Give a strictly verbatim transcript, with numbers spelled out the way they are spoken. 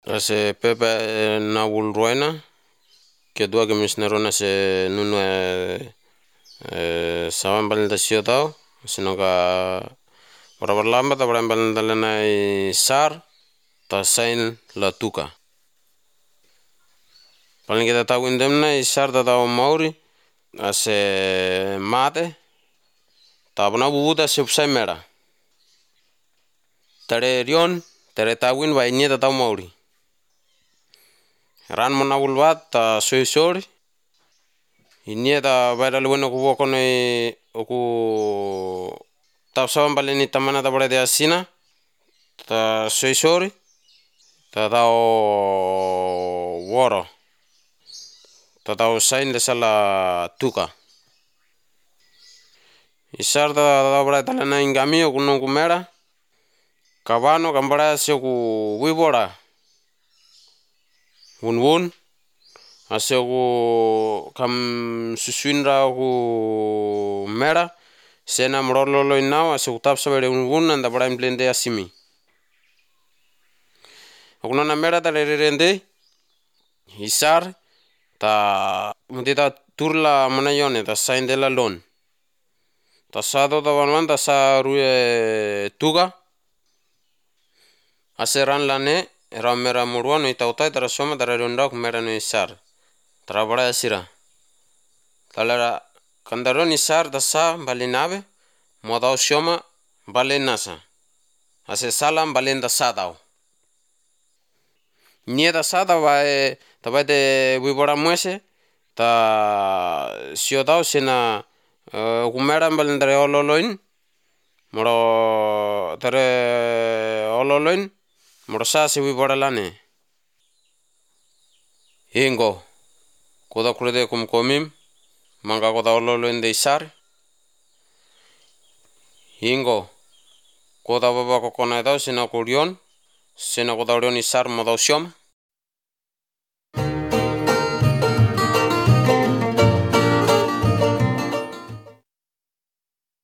Ase pepe na wul roena kedua ke misnerona se nunu sawan balda siotao sinoga barabar lamba ta bara balda lenai sar ta sain la tuka paling kita tahu indemna sar ta tahu mauri ase mate ta bana bubuta sepsai mera tare rion tare tawin wa inie ta tahu mauri ran mona wulwat ta soisori inie ta viral weno ku wokone oku tapsawan baleni tamana ta bara de asina ta soisori ta tahu woro ta tahu sain de sala tuka isar ta bara talana ingami okuno kumera kabano kambara seku wibora wunwun aseku kam susuinra ku mera sena mrololo inau aseku tapsa bere wunwun anda bara implende asimi okuno na mera ta rerende isar ta mutita turla manayone ta sain de la lon ta sado ta wanwan ta sa rue tuga aseran lane ramera muruan itautai tara soma tara rondak mera no isar tara bara asira talara kandaron isar ta sa balinave modau sioma balenasa ase salam balenda sadau nie ta sada wae ta baite wibora muese ta siotau sena kumera balendare ololoin moro tare ololoin moro sa se wibora lane ingo koda kurede kumkomim manga koda ololoin de isar ingo koda baba kokona dau sena kurion sena koda orion isar modau sioma